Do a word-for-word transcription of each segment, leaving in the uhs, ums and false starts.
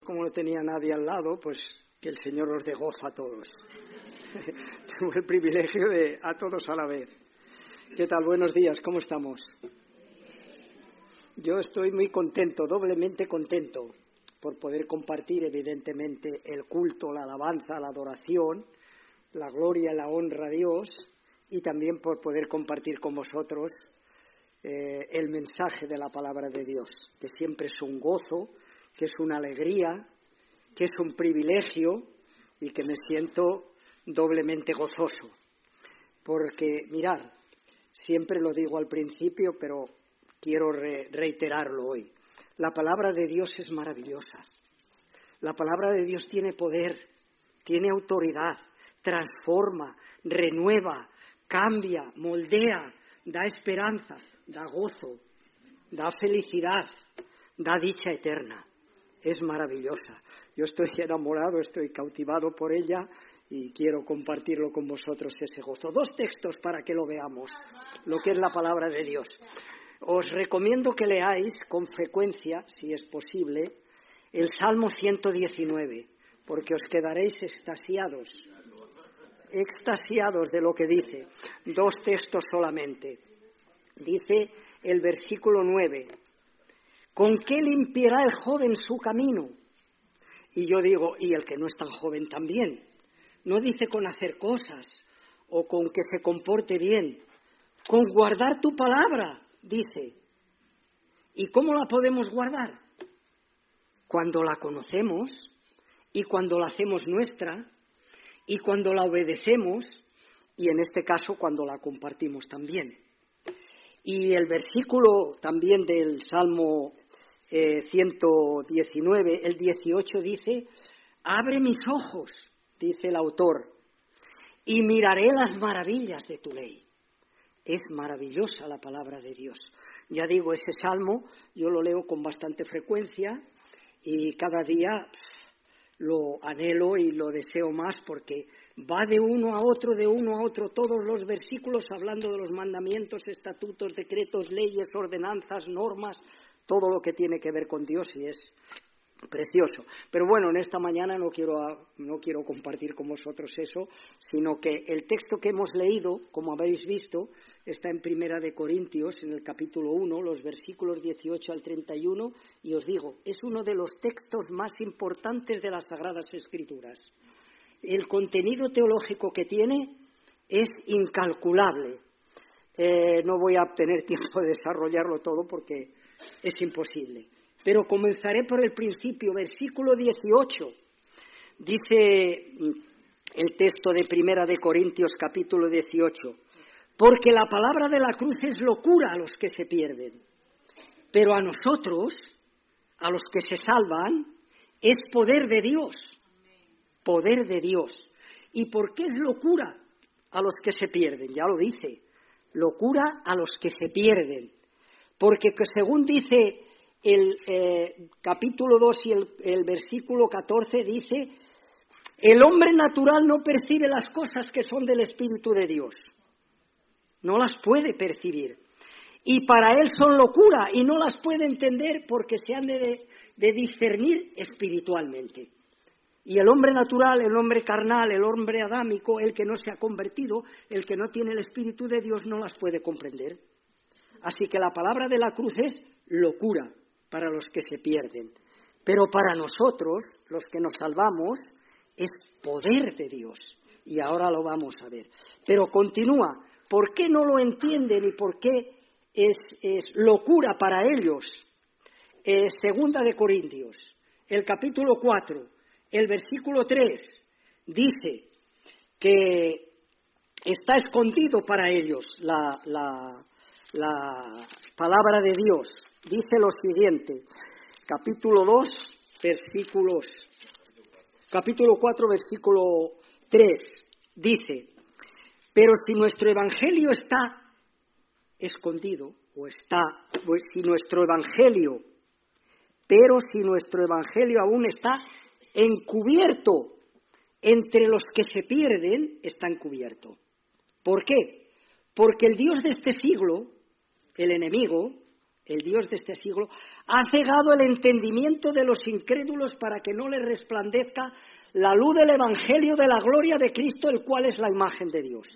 como no tenía nadie al lado, pues que el Señor os dé gozo a todos. Tengo el privilegio de a todos a la vez. ¿Qué tal? Buenos días, ¿cómo estamos? Yo estoy muy contento, doblemente contento, por poder compartir evidentemente el culto, la alabanza, la adoración, la gloria y la honra a Dios, y también por poder compartir con vosotros eh, el mensaje de la palabra de Dios, que siempre es un gozo, que es una alegría, que es un privilegio y que me siento doblemente gozoso. Porque, mirad, siempre lo digo al principio, pero quiero re- reiterarlo hoy. La palabra de Dios es maravillosa. La palabra de Dios tiene poder, tiene autoridad, transforma, renueva, cambia, moldea, da esperanza, da gozo, da felicidad, da dicha eterna. Es maravillosa. Yo estoy enamorado, estoy cautivado por ella y quiero compartirlo con vosotros ese gozo. Dos textos para que lo veamos, lo que es la palabra de Dios. Os recomiendo que leáis con frecuencia, si es posible, el Salmo ciento diecinueve, porque os quedaréis extasiados, extasiados de lo que dice. Dos textos solamente. Dice el versículo nueve, ¿con qué limpiará el joven su camino? Y yo digo, y el que no es tan joven también. No dice con hacer cosas o con que se comporte bien, con guardar tu palabra, dice. ¿Y cómo la podemos guardar? Cuando la conocemos y cuando la hacemos nuestra y cuando la obedecemos y en este caso cuando la compartimos también. Y el versículo también del Salmo eh, ciento diecinueve, el dieciocho dice, abre mis ojos, dice el autor, y miraré las maravillas de tu ley. Es maravillosa la palabra de Dios. Ya digo, ese salmo yo lo leo con bastante frecuencia y cada día lo anhelo y lo deseo más porque va de uno a otro, de uno a otro, todos los versículos hablando de los mandamientos, estatutos, decretos, leyes, ordenanzas, normas, todo lo que tiene que ver con Dios y es precioso. Pero bueno, en esta mañana no quiero, no quiero compartir con vosotros eso, sino que el texto que hemos leído, como habéis visto, está en Primera de Corintios, en el capítulo uno, los versículos dieciocho al treinta y uno, y os digo, es uno de los textos más importantes de las Sagradas Escrituras. El contenido teológico que tiene es incalculable. Eh, no voy a tener tiempo de desarrollarlo todo porque es imposible. Pero comenzaré por el principio, versículo dieciocho. Dice el texto de Primera de Corintios, capítulo dieciocho, porque la palabra de la cruz es locura a los que se pierden, pero a nosotros, a los que se salvan, es poder de Dios, poder de Dios. ¿Y por qué es locura a los que se pierden? Ya lo dice, locura a los que se pierden, porque según dice el eh, capítulo dos y el, el versículo catorce dice, el hombre natural no percibe las cosas que son del Espíritu de Dios, no las puede percibir, y para él son locura y no las puede entender porque se han de, de discernir espiritualmente. Y el hombre natural, el hombre carnal, el hombre adámico, el que no se ha convertido, el que no tiene el Espíritu de Dios, no las puede comprender. Así que la palabra de la cruz es locura para los que se pierden. Pero para nosotros, los que nos salvamos, es poder de Dios. Y ahora lo vamos a ver. Pero continúa. ¿Por qué no lo entienden y por qué es, es locura para ellos? Eh, segunda de Corintios, el capítulo cuatro, el versículo tres, dice que está escondido para ellos la, la, la palabra de Dios. Dice lo siguiente, capítulo dos, versículos, capítulo cuatro, versículo tres, dice, pero si nuestro evangelio está escondido, o está, pues si nuestro evangelio, pero si nuestro evangelio aún está encubierto, entre los que se pierden está encubierto. ¿Por qué? Porque el Dios de este siglo, el enemigo, el Dios de este siglo, ha cegado el entendimiento de los incrédulos para que no les resplandezca la luz del Evangelio de la gloria de Cristo, el cual es la imagen de Dios.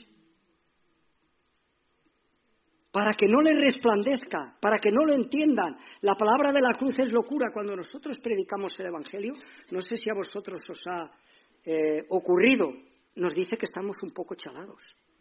Para que no les resplandezca, para que no lo entiendan. La palabra de la cruz es locura. Cuando nosotros predicamos el Evangelio, no sé si a vosotros os ha eh, ocurrido, nos dice que estamos un poco chalados,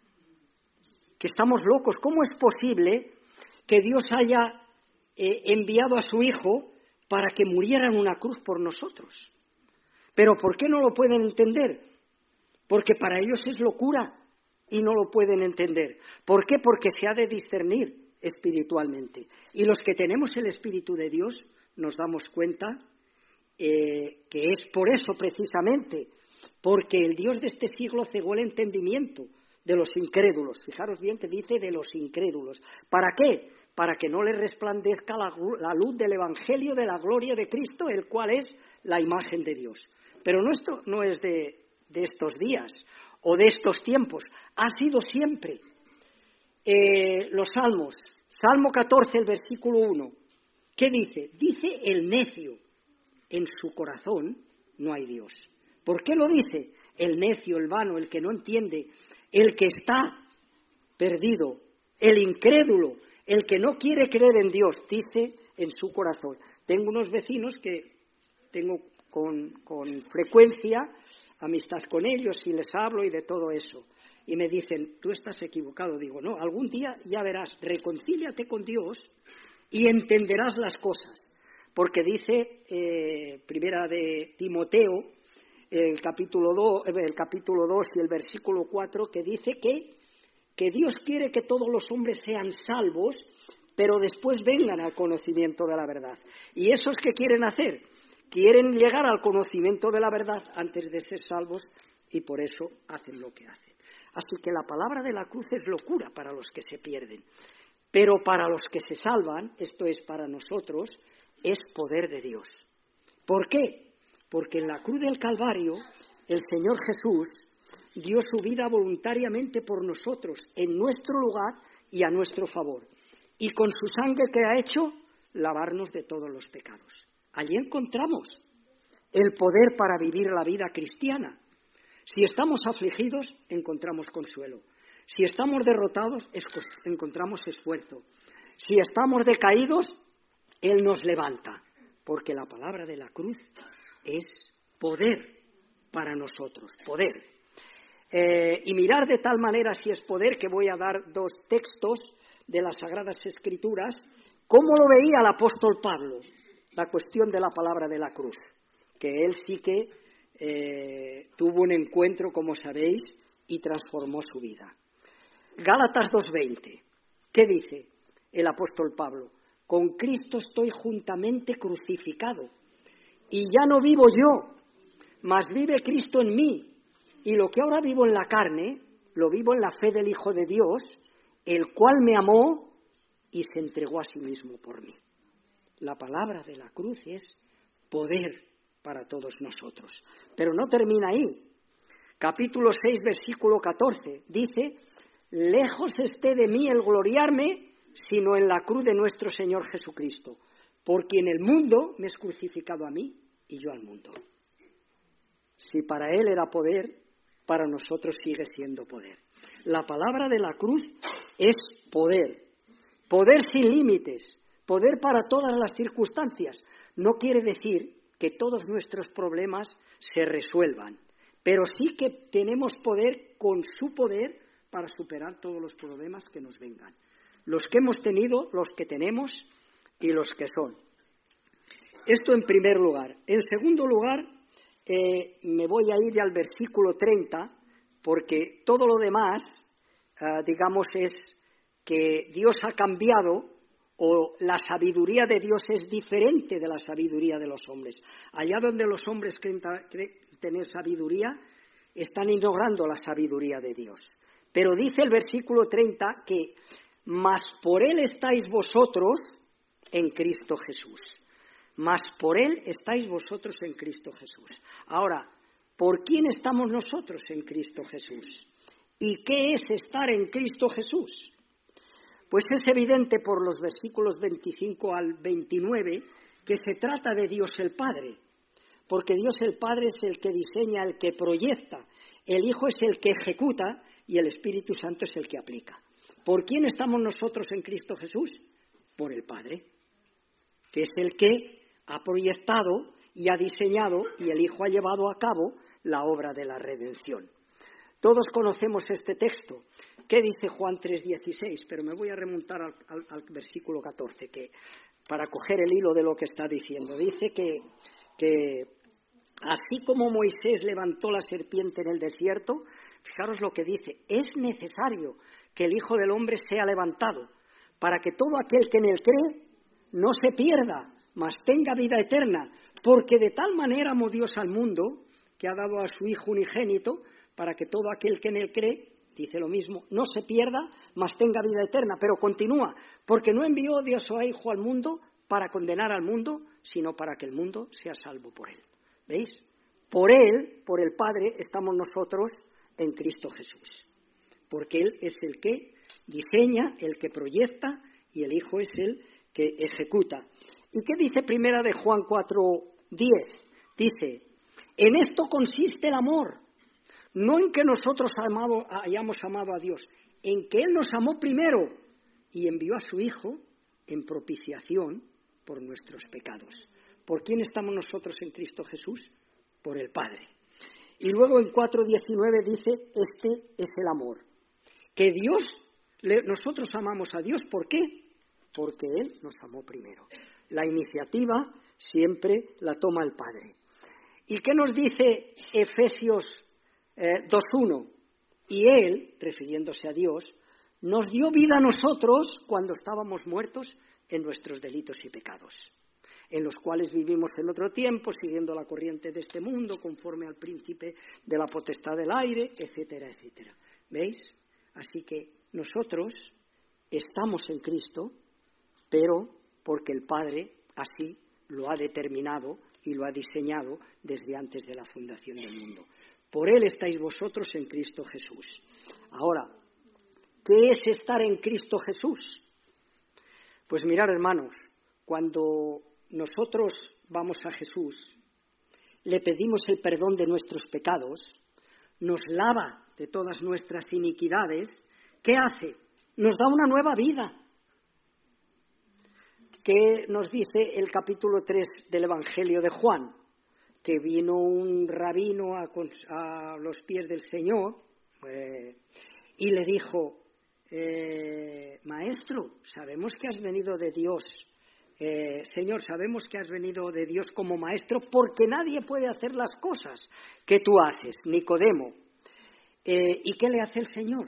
que estamos locos. ¿Cómo es posible que Dios haya eh, enviado a su Hijo para que muriera en una cruz por nosotros? ¿Pero por qué no lo pueden entender? Porque para ellos es locura y no lo pueden entender. ¿Por qué? Porque se ha de discernir espiritualmente. Y los que tenemos el Espíritu de Dios nos damos cuenta eh, que es por eso precisamente, porque el Dios de este siglo cegó el entendimiento de los incrédulos. Fijaros bien que dice de los incrédulos. ¿Para qué? Para que no les resplandezca la, la luz del Evangelio de la gloria de Cristo, el cual es la imagen de Dios. Pero no, esto no es de, de estos días o de estos tiempos, ha sido siempre. Eh, los Salmos, Salmo catorce, el versículo uno, ¿qué dice? Dice el necio, en su corazón no hay Dios. ¿Por qué lo dice? El necio, el vano, el que no entiende, el que está perdido, el incrédulo, el que no quiere creer en Dios, dice en su corazón. Tengo unos vecinos que tengo con, con frecuencia amistad con ellos y les hablo y de todo eso. Y me dicen, tú estás equivocado. Digo, no, algún día ya verás, reconcíliate con Dios y entenderás las cosas. Porque dice, eh, primera de Timoteo, el capítulo dos, el capítulo dos y el versículo cuatro, que dice que, que Dios quiere que todos los hombres sean salvos, pero después vengan al conocimiento de la verdad. ¿Y esos qué quieren hacer? Quieren llegar al conocimiento de la verdad antes de ser salvos y por eso hacen lo que hacen. Así que la palabra de la cruz es locura para los que se pierden, pero para los que se salvan, esto es para nosotros, es poder de Dios. ¿Por qué? Porque en la cruz del Calvario el Señor Jesús dio su vida voluntariamente por nosotros, en nuestro lugar y a nuestro favor. Y con su sangre, ¿qué ha hecho? Lavarnos de todos los pecados. Allí encontramos el poder para vivir la vida cristiana. Si estamos afligidos, encontramos consuelo. Si estamos derrotados, encontramos esfuerzo. Si estamos decaídos, Él nos levanta. Porque la palabra de la cruz es poder para nosotros, poder. Eh, y mirar de tal manera si es poder, que voy a dar dos textos de las Sagradas Escrituras, cómo lo veía el apóstol Pablo, la cuestión de la palabra de la cruz, que él sí que eh, tuvo un encuentro, como sabéis, y transformó su vida. Gálatas dos veinte, ¿qué dice el apóstol Pablo? Con Cristo estoy juntamente crucificado, y ya no vivo yo, mas vive Cristo en mí, y lo que ahora vivo en la carne, lo vivo en la fe del Hijo de Dios, el cual me amó y se entregó a sí mismo por mí. La palabra de la cruz es poder para todos nosotros. Pero no termina ahí. Capítulo seis, versículo catorce, dice, lejos esté de mí el gloriarme, sino en la cruz de nuestro Señor Jesucristo, por quien el mundo me es crucificado a mí y yo al mundo. Si para Él era poder, para nosotros sigue siendo poder. La palabra de la cruz es poder, poder sin límites, poder para todas las circunstancias. No quiere decir que todos nuestros problemas se resuelvan, pero sí que tenemos poder con su poder para superar todos los problemas que nos vengan. Los que hemos tenido, los que tenemos y los que son. Esto en primer lugar. En segundo lugar, eh, me voy a ir al versículo treinta, porque todo lo demás, eh, digamos, es que Dios ha cambiado, o la sabiduría de Dios es diferente de la sabiduría de los hombres. Allá donde los hombres creen, creen tener sabiduría, están ignorando la sabiduría de Dios. Pero dice el versículo treinta que mas por Él estáis vosotros en Cristo Jesús. Mas por Él estáis vosotros en Cristo Jesús. Ahora, ¿por quién estamos nosotros en Cristo Jesús? ¿Y qué es estar en Cristo Jesús? Pues es evidente por los versículos veinticinco al veintinueve que se trata de Dios el Padre, porque Dios el Padre es el que diseña, el que proyecta, el Hijo es el que ejecuta y el Espíritu Santo es el que aplica. ¿Por quién estamos nosotros en Cristo Jesús? Por el Padre, que es el que ha proyectado y ha diseñado y el Hijo ha llevado a cabo la obra de la redención. Todos conocemos este texto. ¿Qué dice Juan tres dieciséis? Pero me voy a remontar al, al, al versículo catorce, que, para coger el hilo de lo que está diciendo. Dice que, que así como Moisés levantó la serpiente en el desierto, fijaros lo que dice, es necesario que el Hijo del Hombre sea levantado, para que todo aquel que en él cree no se pierda, mas tenga vida eterna, porque de tal manera amó Dios al mundo, que ha dado a su Hijo unigénito, para que todo aquel que en él cree, dice lo mismo, no se pierda, mas tenga vida eterna. Pero continúa, porque no envió Dios a su Hijo al mundo para condenar al mundo, sino para que el mundo sea salvo por él. ¿Veis? Por él, por el Padre, estamos nosotros en Cristo Jesús. Porque él es el que diseña, el que proyecta, y el Hijo es el que ejecuta. ¿Y qué dice primera de Juan cuatro diez? Dice, en esto consiste el amor, no en que nosotros amado, hayamos amado a Dios, en que Él nos amó primero y envió a su Hijo en propiciación por nuestros pecados. ¿Por quién estamos nosotros en Cristo Jesús? Por el Padre. Y luego en cuatro diecinueve dice, este es el amor. Que Dios, nosotros amamos a Dios, ¿por qué? Porque Él nos amó primero. La iniciativa siempre la toma el Padre. ¿Y qué nos dice Efesios eh, dos uno? Y Él, refiriéndose a Dios, nos dio vida a nosotros cuando estábamos muertos en nuestros delitos y pecados, en los cuales vivimos en otro tiempo, siguiendo la corriente de este mundo, conforme al príncipe de la potestad del aire, etcétera, etcétera. ¿Veis? Así que nosotros estamos en Cristo, pero porque el Padre así lo ha determinado y lo ha diseñado desde antes de la fundación del mundo. Por Él estáis vosotros en Cristo Jesús. Ahora, ¿qué es estar en Cristo Jesús? Pues mirad, hermanos, cuando nosotros vamos a Jesús, le pedimos el perdón de nuestros pecados, nos lava de todas nuestras iniquidades, ¿qué hace? Nos da una nueva vida. ¿Qué nos dice el capítulo tres del Evangelio de Juan? Que vino un rabino a, a los pies del Señor eh, y le dijo, eh, Maestro, sabemos que has venido de Dios, eh, Señor, sabemos que has venido de Dios como Maestro, porque nadie puede hacer las cosas que tú haces, Nicodemo. Eh, ¿Y qué le hace el Señor?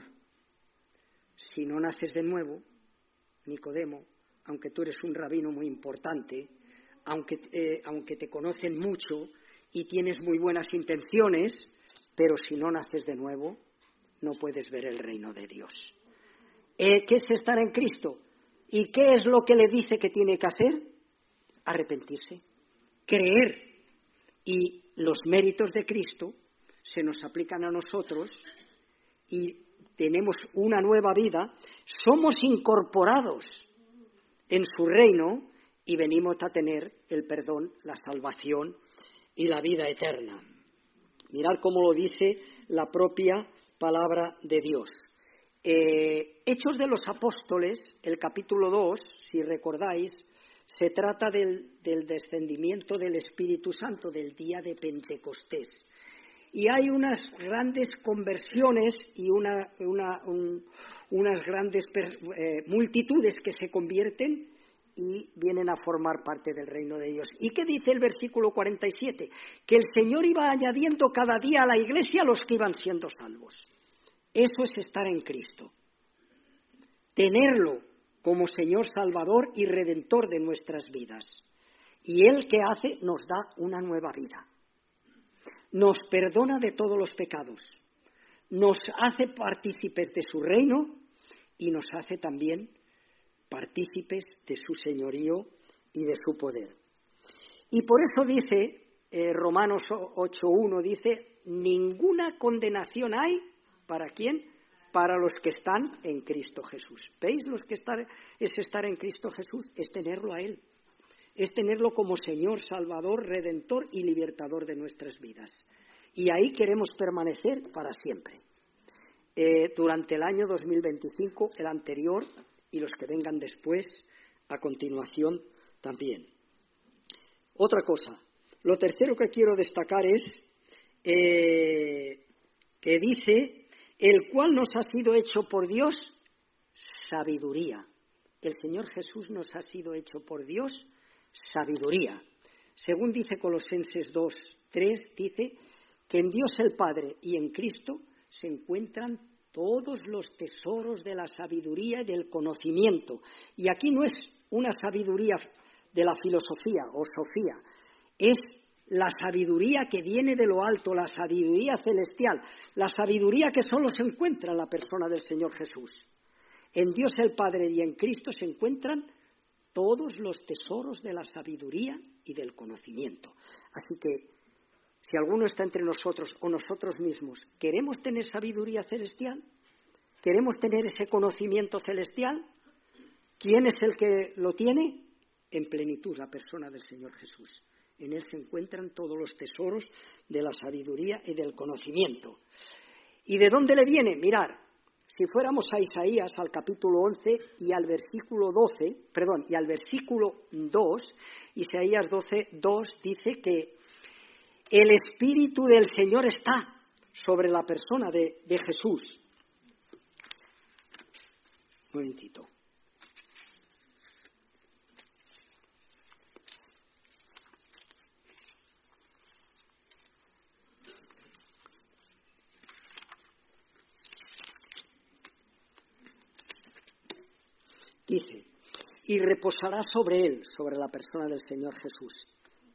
Si no naces de nuevo, Nicodemo, aunque tú eres un rabino muy importante, aunque, eh, aunque te conocen mucho y tienes muy buenas intenciones, pero si no naces de nuevo, no puedes ver el reino de Dios. Eh, ¿Qué es estar en Cristo? ¿Y qué es lo que le dice que tiene que hacer? Arrepentirse, creer. Y los méritos de Cristo se nos aplican a nosotros y tenemos una nueva vida, somos incorporados en su reino y venimos a tener el perdón, la salvación y la vida eterna. Mirad cómo lo dice la propia palabra de Dios. Eh, Hechos de los Apóstoles, el capítulo dos, si recordáis, se trata del, del descendimiento del Espíritu Santo, del día de Pentecostés. Y hay unas grandes conversiones y una, una, un, unas grandes eh, multitudes que se convierten y vienen a formar parte del reino de Dios. ¿Y qué dice el versículo cuarenta y siete? Que el Señor iba añadiendo cada día a la iglesia a los que iban siendo salvos. Eso es estar en Cristo. Tenerlo como Señor Salvador y Redentor de nuestras vidas. Y Él, ¿qué hace? Nos da una nueva vida. Nos perdona de todos los pecados. Nos hace partícipes de su reino y nos hace también partícipes de su señorío y de su poder. Y por eso dice, eh, Romanos ocho uno, dice, ninguna condenación hay, ¿para quién? para los que están en Cristo Jesús. ¿Veis? Los que estar, es estar en Cristo Jesús, es tenerlo a Él. Es tenerlo como Señor, Salvador, Redentor y Libertador de nuestras vidas. Y ahí queremos permanecer para siempre. Eh, durante el año dos mil veinticinco, el anterior y los que vengan después, a continuación también. Otra cosa, lo tercero que quiero destacar es eh, que dice, el cual nos ha sido hecho por Dios sabiduría. El Señor Jesús nos ha sido hecho por Dios sabiduría. Según dice Colosenses dos, tres, dice que en Dios el Padre y en Cristo se encuentran todos los tesoros de la sabiduría y del conocimiento. Y aquí no es una sabiduría de la filosofía o sofía, es la sabiduría que viene de lo alto, la sabiduría celestial, la sabiduría que solo se encuentra en la persona del Señor Jesús. En Dios el Padre y en Cristo se encuentran todos los tesoros de la sabiduría y del conocimiento. Así que, si alguno está entre nosotros o nosotros mismos, ¿queremos tener sabiduría celestial? ¿Queremos tener ese conocimiento celestial? ¿Quién es el que lo tiene? En plenitud, la persona del Señor Jesús. En Él se encuentran todos los tesoros de la sabiduría y del conocimiento. ¿Y de dónde le viene? Mirad, si fuéramos a Isaías, al capítulo once y al versículo doce, perdón, y al versículo dos, Isaías doce, dos dice que el Espíritu del Señor está sobre la persona de, de Jesús. Un momentito. Dice, y reposará sobre él, sobre la persona del Señor Jesús,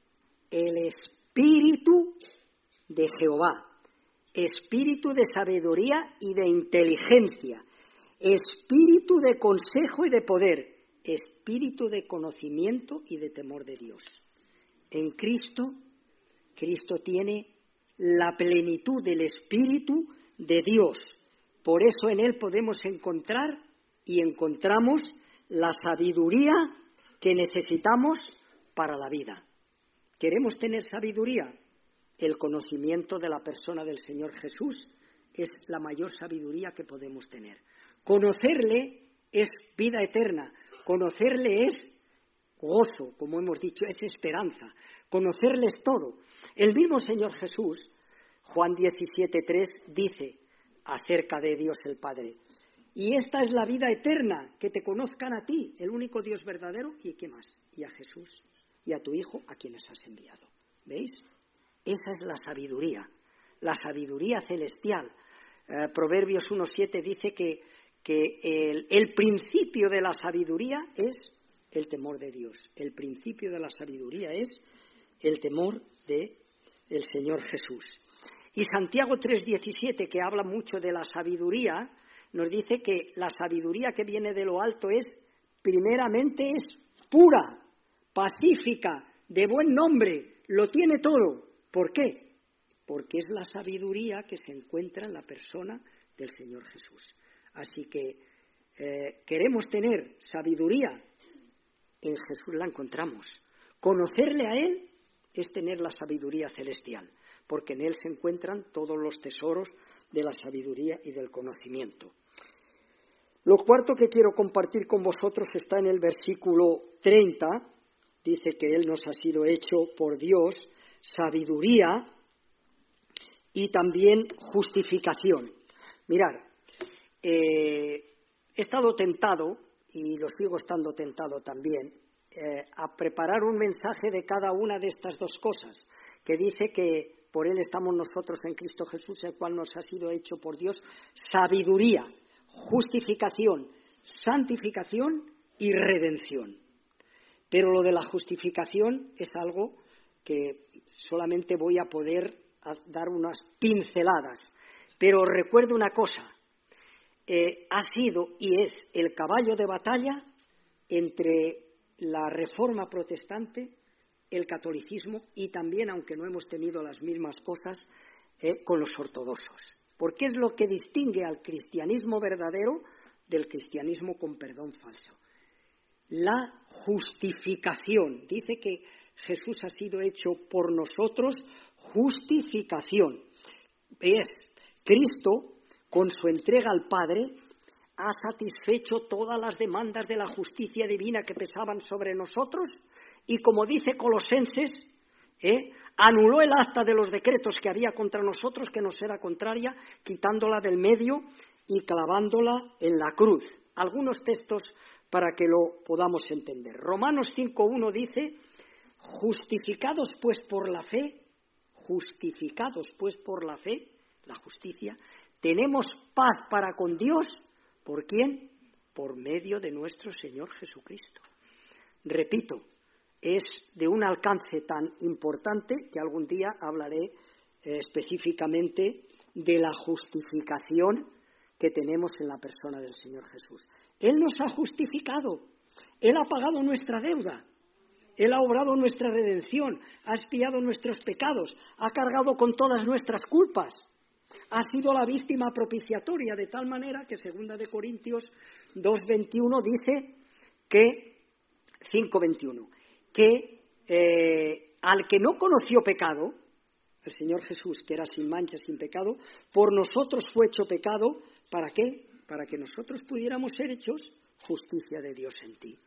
el Espíritu de Jehová, espíritu de sabiduría y de inteligencia, espíritu de consejo y de poder, espíritu de conocimiento y de temor de Dios. En Cristo, Cristo tiene la plenitud del Espíritu de Dios. Por eso en Él podemos encontrar y encontramos la sabiduría que necesitamos para la vida. ¿Queremos tener sabiduría? El conocimiento de la persona del Señor Jesús es la mayor sabiduría que podemos tener. Conocerle es vida eterna, conocerle es gozo, como hemos dicho, es esperanza, conocerle es todo. El mismo Señor Jesús, Juan diecisiete, tres, dice acerca de Dios el Padre, y esta es la vida eterna, que te conozcan a ti, el único Dios verdadero, y ¿qué más? Y a Jesús y a tu Hijo, a quienes has enviado. ¿Veis? Esa es la sabiduría, la sabiduría celestial. Eh, Proverbios uno siete dice que, que el, el principio de la sabiduría es el temor de Dios. El principio de la sabiduría es el temor del Señor Jesús. Y Santiago tres diecisiete, que habla mucho de la sabiduría, nos dice que la sabiduría que viene de lo alto es, primeramente, es pura, pacífica, de buen nombre, lo tiene todo. ¿Por qué? Porque es la sabiduría que se encuentra en la persona del Señor Jesús. Así que eh, queremos tener sabiduría, en Jesús la encontramos. Conocerle a Él es tener la sabiduría celestial, porque en Él se encuentran todos los tesoros de la sabiduría y del conocimiento. Lo cuarto que quiero compartir con vosotros está en el versículo treinta, dice que Él nos ha sido hecho por Dios sabiduría y también justificación. Mirad, eh, he estado tentado, y lo sigo estando tentado también, eh, a preparar un mensaje de cada una de estas dos cosas, que dice que por Él estamos nosotros en Cristo Jesús, el cual nos ha sido hecho por Dios sabiduría, justificación, santificación y redención. Pero lo de la justificación es algo que solamente voy a poder dar unas pinceladas. Pero recuerdo una cosa, eh, ha sido y es el caballo de batalla entre la Reforma protestante, el catolicismo y también, aunque no hemos tenido las mismas cosas, eh, con los ortodoxos. Porque es lo que distingue al cristianismo verdadero del cristianismo con perdón falso. La justificación. Dice que Jesús ha sido hecho por nosotros justificación. Es Cristo, con su entrega al Padre, ha satisfecho todas las demandas de la justicia divina que pesaban sobre nosotros y, como dice Colosenses, ¿eh? anuló el acta de los decretos que había contra nosotros, que nos era contraria, quitándola del medio y clavándola en la cruz. Algunos textos para que lo podamos entender. Romanos cinco uno dice: justificados pues por la fe, justificados pues por la fe, la justicia, tenemos paz para con Dios. ¿Por quién? Por medio de nuestro Señor Jesucristo. Repito, es de un alcance tan importante que algún día hablaré eh, específicamente de la justificación que tenemos en la persona del Señor Jesús. Él nos ha justificado, Él ha pagado nuestra deuda, Él ha obrado nuestra redención, ha expiado nuestros pecados, ha cargado con todas nuestras culpas, ha sido la víctima propiciatoria, de tal manera que segunda de Corintios dos veintiuno dice que, cinco veintiuno, que eh, al que no conoció pecado, el Señor Jesús, que era sin mancha, sin pecado, por nosotros fue hecho pecado. ¿Para qué? Para que nosotros pudiéramos ser hechos justicia de Dios en ti.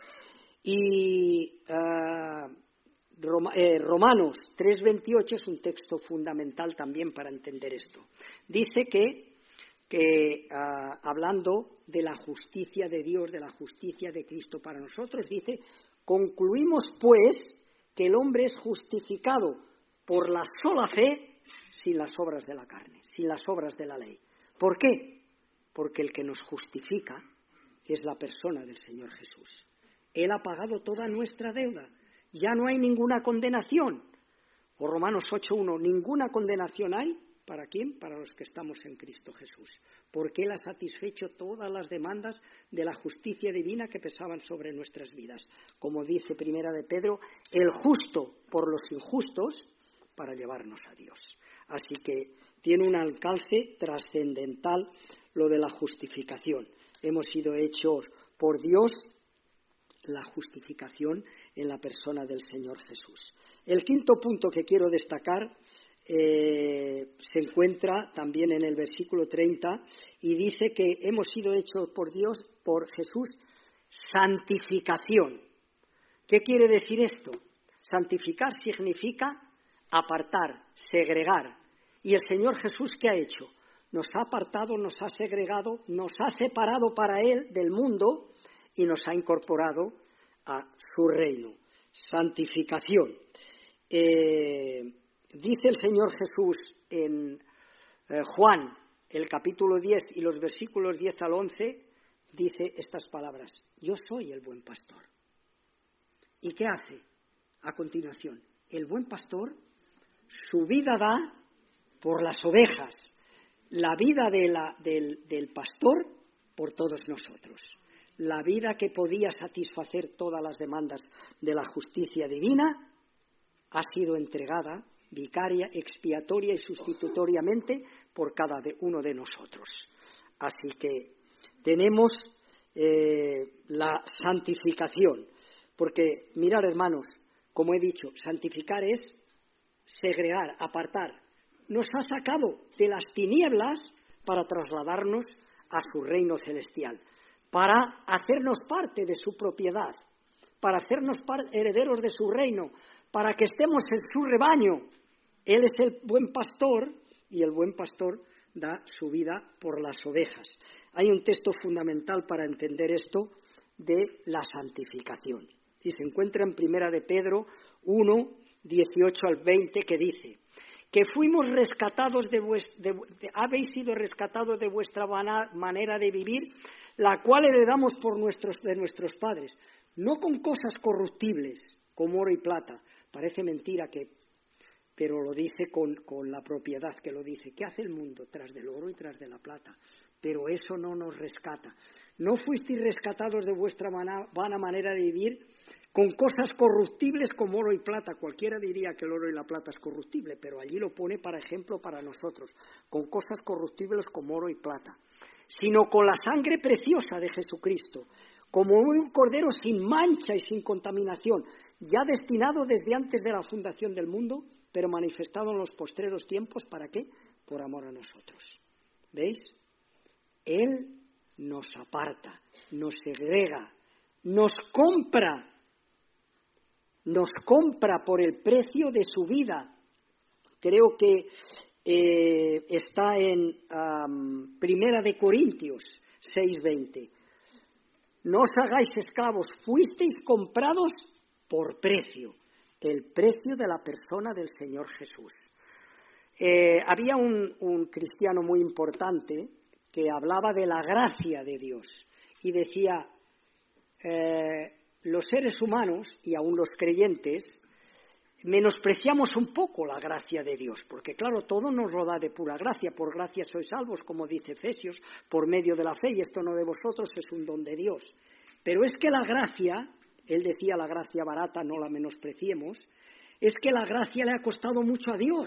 Y uh, Roma, eh, Romanos tres veintiocho es un texto fundamental también para entender esto. Dice que, que uh, hablando de la justicia de Dios, de la justicia de Cristo para nosotros, dice: concluimos pues que el hombre es justificado por la sola fe, sin las obras de la carne, sin las obras de la ley. ¿Por qué? Porque el que nos justifica es la persona del Señor Jesús. Él ha pagado toda nuestra deuda. Ya no hay ninguna condenación. O Romanos ocho uno, ninguna condenación hay. ¿Para quién? Para los que estamos en Cristo Jesús. Porque Él ha satisfecho todas las demandas de la justicia divina que pesaban sobre nuestras vidas. Como dice Primera de Pedro, el justo por los injustos para llevarnos a Dios. Así que tiene un alcance trascendental lo de la justificación. Hemos sido hechos por Dios, la justificación en la persona del Señor Jesús. El quinto punto que quiero destacar eh, se encuentra también en el versículo treinta y dice que hemos sido hechos por Dios, por Jesús, santificación. ¿Qué quiere decir esto? Santificar significa apartar, segregar. ¿Y el Señor Jesús qué ha hecho? Nos ha apartado, nos ha segregado, nos ha separado para Él del mundo y nos ha incorporado a su reino. Santificación. Eh, dice el Señor Jesús en eh, Juan, el capítulo diez y los versículos diez al once, dice estas palabras: yo soy el buen pastor. ¿Y qué hace a continuación? El buen pastor su vida da por las ovejas, la vida de la, del, del pastor por todos nosotros. La vida que podía satisfacer todas las demandas de la justicia divina ha sido entregada vicaria, expiatoria y sustitutoriamente por cada uno de nosotros. Así que tenemos eh, la santificación, porque mirar, hermanos, como he dicho, santificar es segregar, apartar. Nos ha sacado de las tinieblas para trasladarnos a su reino celestial, para hacernos parte de su propiedad, para hacernos herederos de su reino, para que estemos en su rebaño. Él es el buen pastor y el buen pastor da su vida por las ovejas. Hay un texto fundamental para entender esto de la santificación. Y se encuentra en Primera de Pedro uno, dieciocho al veinte, que dice: que fuimos rescatados de, vuest- de, de habéis sido rescatados de vuestra vana- manera de vivir, la cual heredamos por nuestros, de nuestros padres, no con cosas corruptibles, como oro y plata. Parece mentira que, pero lo dice con, con la propiedad que lo dice. ¿Qué hace el mundo tras del oro y tras de la plata? Pero eso no nos rescata. No fuisteis rescatados de vuestra vana, vana manera de vivir con cosas corruptibles como oro y plata. Cualquiera diría que el oro y la plata es corruptible, pero allí lo pone para ejemplo para nosotros, con cosas corruptibles como oro y plata, sino con la sangre preciosa de Jesucristo, como un cordero sin mancha y sin contaminación, ya destinado desde antes de la fundación del mundo, pero manifestado en los postreros tiempos. ¿Para qué? Por amor a nosotros. ¿Veis? Él nos aparta, nos segrega, nos compra, nos compra por el precio de su vida. Creo que eh, está en um, Primera de Corintios seis veinte. No os hagáis esclavos, fuisteis comprados por precio, el precio de la persona del Señor Jesús. Eh, había un, un cristiano muy importante que hablaba de la gracia de Dios y decía, eh, los seres humanos y aún los creyentes menospreciamos un poco la gracia de Dios, porque claro, todo nos lo da de pura gracia, por gracia sois salvos, como dice Efesios, por medio de la fe, y esto no de vosotros, es un don de Dios. Pero es que la gracia, él decía la gracia barata, no la menospreciemos, es que la gracia le ha costado mucho a Dios,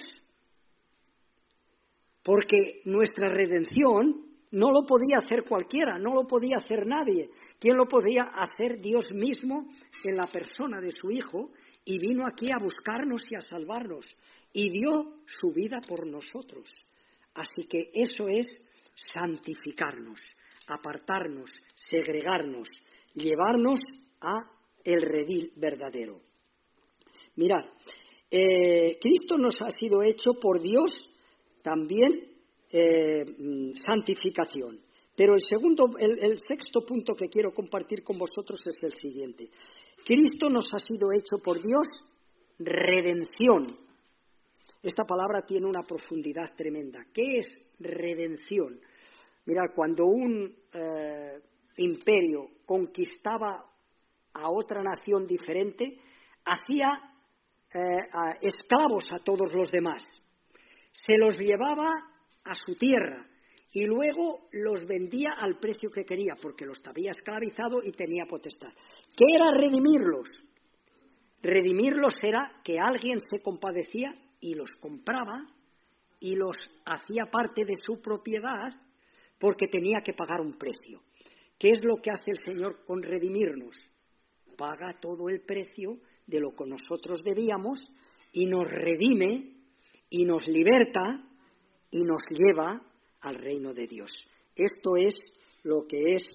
porque nuestra redención no lo podía hacer cualquiera, no lo podía hacer nadie. ¿Quién lo podía hacer? Dios mismo en la persona de su Hijo, y vino aquí a buscarnos y a salvarnos, y dio su vida por nosotros. Así que eso es santificarnos, apartarnos, segregarnos, llevarnos a el redil verdadero. Mirad, eh, Cristo nos ha sido hecho por Dios también eh, santificación. Pero el segundo, el, el sexto punto que quiero compartir con vosotros es el siguiente. Cristo nos ha sido hecho por Dios redención. Esta palabra tiene una profundidad tremenda. ¿Qué es redención? Mirad, cuando un eh, imperio conquistaba a otra nación diferente, hacía eh, a esclavos a todos los demás. Se los llevaba a su tierra y luego los vendía al precio que quería, porque los había esclavizado y tenía potestad. ¿Qué era redimirlos? Redimirlos era que alguien se compadecía y los compraba y los hacía parte de su propiedad porque tenía que pagar un precio. ¿Qué es lo que hace el Señor con redimirnos? Paga todo el precio de lo que nosotros debíamos y nos redime y nos liberta y nos lleva al reino de Dios. Esto es lo que es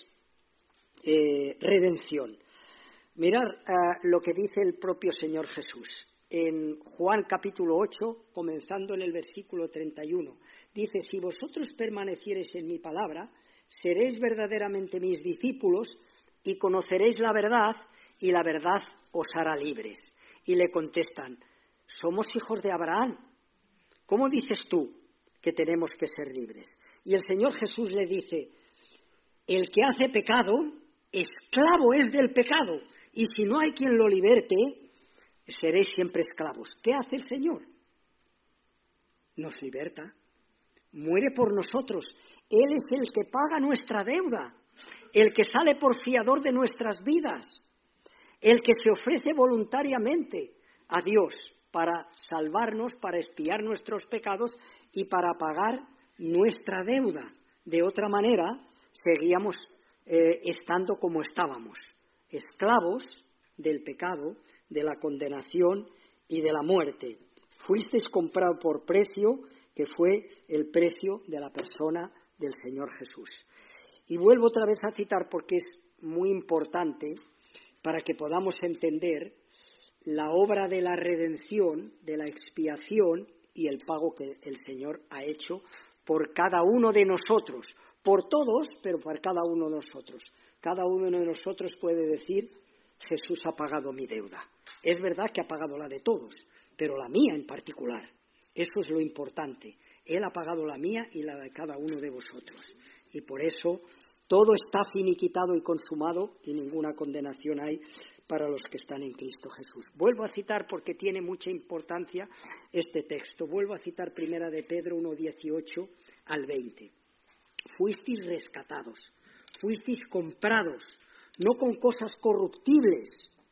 eh, redención. Mirad uh, lo que dice el propio Señor Jesús. En Juan capítulo ocho, comenzando en el versículo treinta y uno, dice, si vosotros permaneciereis en mi palabra, seréis verdaderamente mis discípulos y conoceréis la verdad, y la verdad os hará libres. Y le contestan, somos hijos de Abraham. ¿Cómo dices tú que tenemos que ser libres? Y el Señor Jesús le dice, el que hace pecado, esclavo es del pecado, y si no hay quien lo liberte, seréis siempre esclavos. ¿Qué hace el Señor? Nos liberta, muere por nosotros. Él es el que paga nuestra deuda, el que sale por fiador de nuestras vidas, el que se ofrece voluntariamente a Dios para salvarnos, para expiar nuestros pecados y para pagar nuestra deuda. De otra manera, seguíamos eh, estando como estábamos, esclavos del pecado, de la condenación y de la muerte. Fuisteis comprado por precio, que fue el precio de la persona del Señor Jesús. Y vuelvo otra vez a citar porque es muy importante para que podamos entender la obra de la redención, de la expiación y el pago que el Señor ha hecho por cada uno de nosotros, por todos, pero por cada uno de nosotros. Cada uno de nosotros puede decir, Jesús ha pagado mi deuda. Es verdad que ha pagado la de todos, pero la mía en particular. Eso es lo importante. Él ha pagado la mía y la de cada uno de vosotros. Y por eso todo está finiquitado y consumado y ninguna condenación hay para los que están en Cristo Jesús. Vuelvo a citar porque tiene mucha importancia este texto. Vuelvo a citar primera de Pedro uno, dieciocho al veinte. Fuisteis rescatados, fuisteis comprados, no con cosas corruptibles,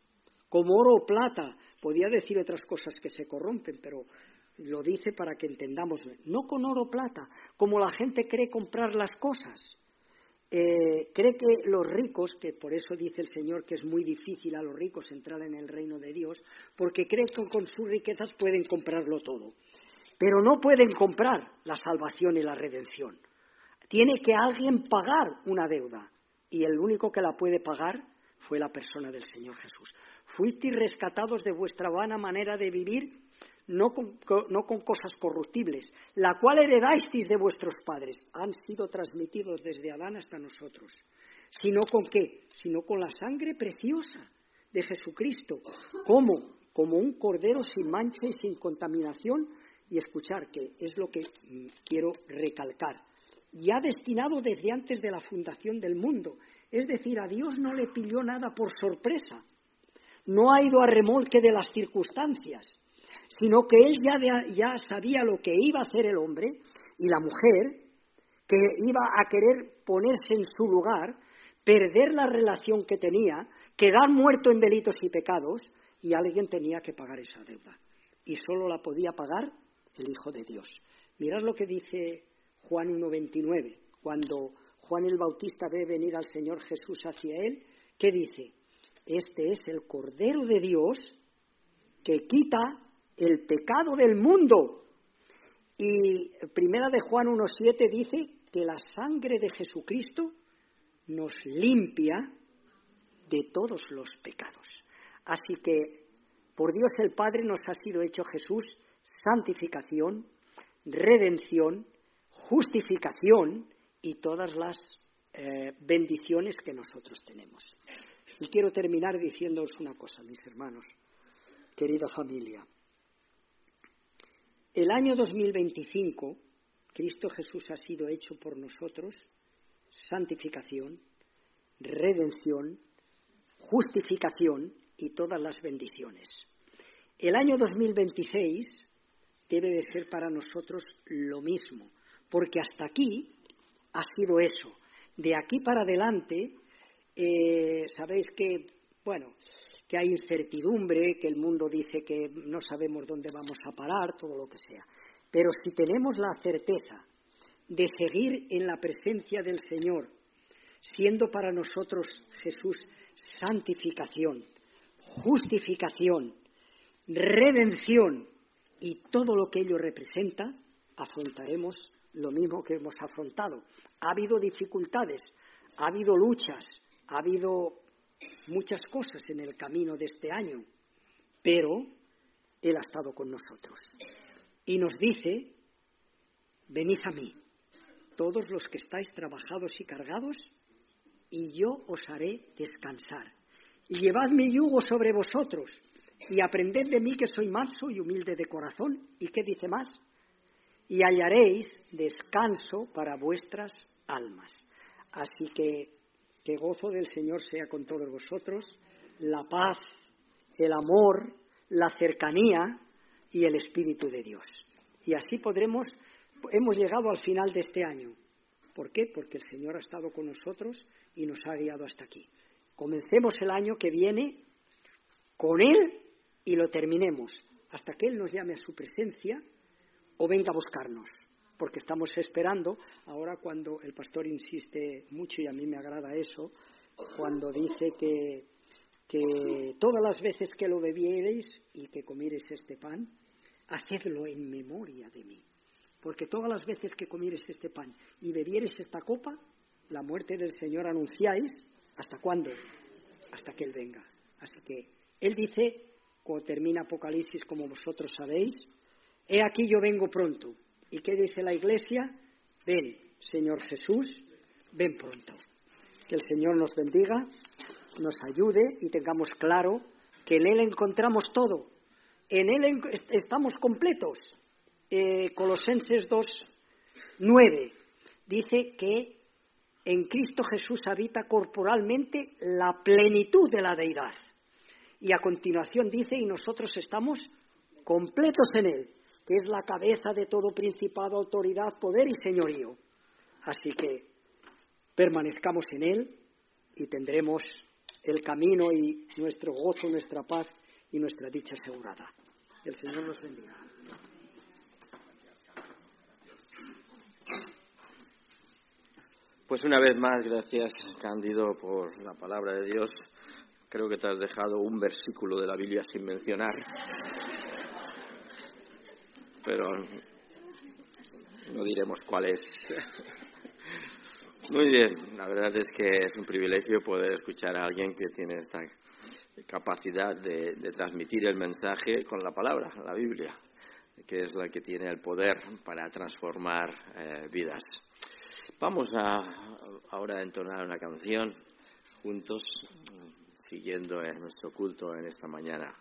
como oro o plata. Podía decir otras cosas que se corrompen, pero lo dice para que entendamos. No con oro o plata, como la gente cree comprar las cosas. Eh, cree que los ricos, que por eso dice el Señor que es muy difícil a los ricos entrar en el reino de Dios, porque creen que con sus riquezas pueden comprarlo todo. Pero no pueden comprar la salvación y la redención. Tiene que alguien pagar una deuda, y el único que la puede pagar fue la persona del Señor Jesús. Fuisteis rescatados de vuestra vana manera de vivir, no con, no con cosas corruptibles, la cual heredasteis de vuestros padres. Han sido transmitidos desde Adán hasta nosotros. ¿Sino con qué? Sino con la sangre preciosa de Jesucristo. ¿Cómo? Como un cordero sin mancha y sin contaminación. Y escuchar, que es lo que mm, quiero recalcar. Ya destinado desde antes de la fundación del mundo. Es decir, a Dios no le pilló nada por sorpresa. No ha ido a remolque de las circunstancias, sino que él ya, de, ya sabía lo que iba a hacer el hombre y la mujer, que iba a querer ponerse en su lugar, perder la relación que tenía, quedar muerto en delitos y pecados, y alguien tenía que pagar esa deuda. Y solo la podía pagar el Hijo de Dios. Mirad lo que dice Juan uno veintinueve, cuando Juan el Bautista ve venir al Señor Jesús hacia él, ¿qué dice? Este es el Cordero de Dios que quita el pecado del mundo. Y primera de Juan uno siete dice que la sangre de Jesucristo nos limpia de todos los pecados. Así que por Dios el Padre nos ha sido hecho Jesús santificación, redención, justificación y todas las eh, bendiciones que nosotros tenemos. Y quiero terminar diciéndoos una cosa, mis hermanos, querida familia. El año dos mil veinticinco, Cristo Jesús ha sido hecho por nosotros santificación, redención, justificación y todas las bendiciones. El año dos mil veintiséis debe de ser para nosotros lo mismo, porque hasta aquí ha sido eso. De aquí para adelante, eh, sabéis que, bueno, que hay incertidumbre, que el mundo dice que no sabemos dónde vamos a parar, todo lo que sea. Pero si tenemos la certeza de seguir en la presencia del Señor, siendo para nosotros Jesús santificación, justificación, redención y todo lo que ello representa, afrontaremos lo mismo que hemos afrontado. Ha habido dificultades, ha habido luchas, ha habido muchas cosas en el camino de este año, pero Él ha estado con nosotros. Y nos dice, venid a mí, todos los que estáis trabajados y cargados, y yo os haré descansar. Y llevad mi yugo sobre vosotros, y aprended de mí que soy manso y humilde de corazón. ¿Y qué dice más? Y hallaréis descanso para vuestras almas. Así que que gozo del Señor sea con todos vosotros, la paz, el amor, la cercanía y el Espíritu de Dios. Y así podremos, hemos llegado al final de este año. ¿Por qué? Porque el Señor ha estado con nosotros y nos ha guiado hasta aquí. Comencemos el año que viene con Él y lo terminemos hasta que Él nos llame a su presencia o venga a buscarnos. Porque estamos esperando, ahora cuando el pastor insiste mucho, y a mí me agrada eso, cuando dice que, que todas las veces que lo bebiereis y que comiereis este pan, hacedlo en memoria de mí. Porque todas las veces que comiereis este pan y bebiereis esta copa, la muerte del Señor anunciáis, ¿hasta cuándo? Hasta que Él venga. Así que Él dice, cuando termina Apocalipsis, como vosotros sabéis, he aquí yo vengo pronto. ¿Y qué dice la Iglesia? Ven, Señor Jesús, ven pronto. Que el Señor nos bendiga, nos ayude y tengamos claro que en Él encontramos todo. En Él estamos completos. Eh, Colosenses dos, nueve dice que en Cristo Jesús habita corporalmente la plenitud de la deidad. Y a continuación dice, y nosotros estamos completos en Él, que es la cabeza de todo principado, autoridad, poder y señorío. Así que permanezcamos en Él y tendremos el camino y nuestro gozo, nuestra paz y nuestra dicha asegurada. El Señor nos bendiga. Pues una vez más, gracias, Cándido, por la palabra de Dios. Creo que te has dejado un versículo de la Biblia sin mencionar. Pero no diremos cuál es. Muy bien, la verdad es que es un privilegio poder escuchar a alguien que tiene esta capacidad de, de transmitir el mensaje con la palabra, la Biblia, que es la que tiene el poder para transformar eh, vidas. Vamos a ahora a entonar una canción juntos, siguiendo en nuestro culto en esta mañana.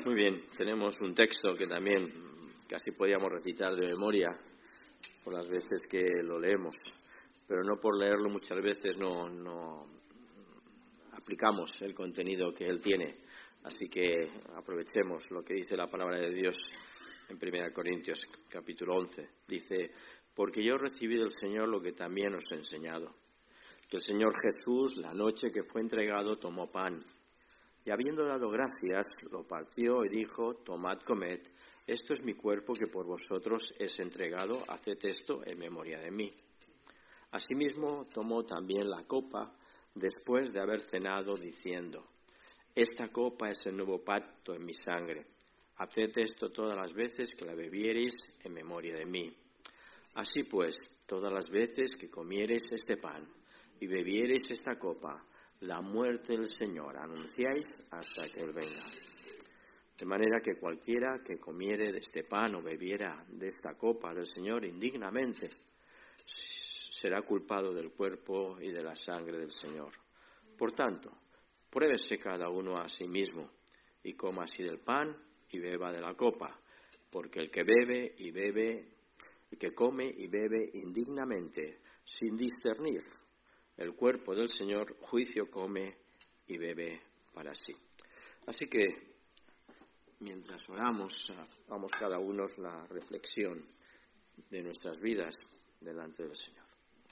Muy bien, tenemos un texto que también casi podíamos recitar de memoria por las veces que lo leemos, pero no por leerlo muchas veces no, no aplicamos el contenido que él tiene, así que aprovechemos lo que dice la palabra de Dios en primera Corintios capítulo once. Dice: porque yo recibí del Señor lo que también os he enseñado, que el Señor Jesús, la noche que fue entregado, tomó pan, y habiendo dado gracias, lo partió y dijo: tomad, comed, esto es mi cuerpo que por vosotros es entregado, haced esto en memoria de mí. Asimismo tomó también la copa después de haber cenado, diciendo: esta copa es el nuevo pacto en mi sangre, haced esto todas las veces que la bebiereis en memoria de mí. Así pues, todas las veces que comiereis este pan y bebiereis esta copa, la muerte del Señor anunciáis hasta que Él venga. De manera que cualquiera que comiere de este pan o bebiera de esta copa del Señor indignamente, será culpado del cuerpo y de la sangre del Señor. Por tanto, pruébese cada uno a sí mismo, y coma así del pan y beba de la copa, porque el que bebe y bebe, y que come y bebe indignamente, sin discernir el cuerpo del Señor, juicio come y bebe para sí. Así que, mientras oramos, hagamos cada uno la reflexión de nuestras vidas delante del Señor.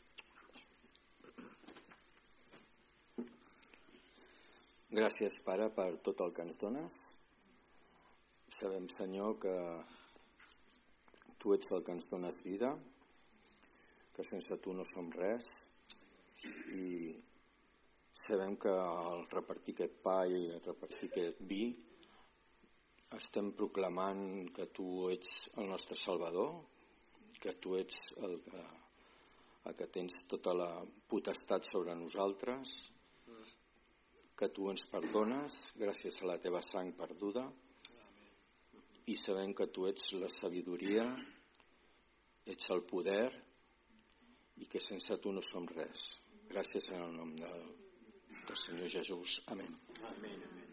Gràcies, Pare, per tot el que ens dones. Sabem, Senyor, que Tu ets el que ens dones vida, que sense Tu no som res, i sabem que al repartir aquest pa i al repartir aquest vi estem proclamant que Tu ets el nostre Salvador, que Tu ets el que, el que tens tota la potestat sobre nosaltres, que Tu ens perdones gràcies a la Teva sang perduda, i sabem que Tu ets la sabidoria, ets el poder, i que sense Tu no som res. Gràcies en el nom del, del Senyor Jesús. Amén. Amén, amén.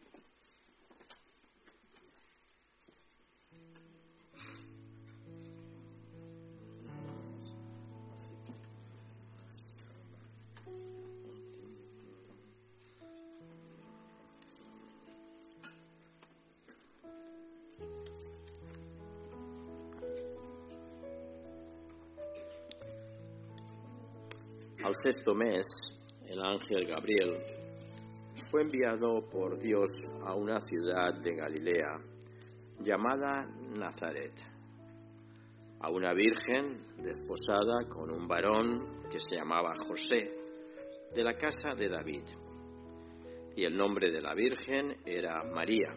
Al sexto mes, el ángel Gabriel fue enviado por Dios a una ciudad de Galilea llamada Nazaret, a una virgen desposada con un varón que se llamaba José, de la casa de David, y el nombre de la virgen era María.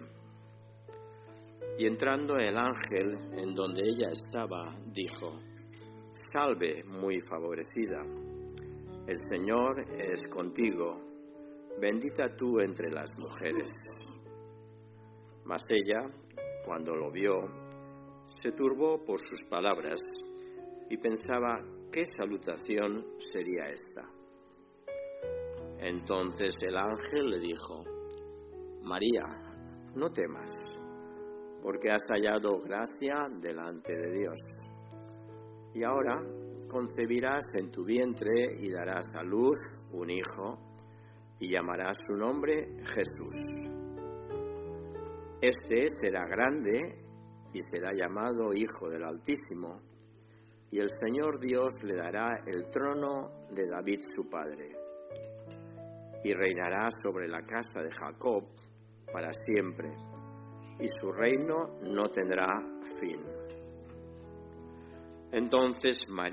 Y entrando el ángel en donde ella estaba, dijo: salve, muy favorecida, el Señor es contigo, bendita tú entre las mujeres. Mas ella, cuando lo vio, se turbó por sus palabras y pensaba qué salutación sería esta. Entonces el ángel le dijo: María, no temas, porque has hallado gracia delante de Dios. Y ahora concebirás en tu vientre y darás a luz un hijo, y llamarás su nombre Jesús. Este será grande y será llamado Hijo del Altísimo, y el Señor Dios le dará el trono de David su padre, y reinará sobre la casa de Jacob para siempre, y su reino no tendrá fin. Entonces María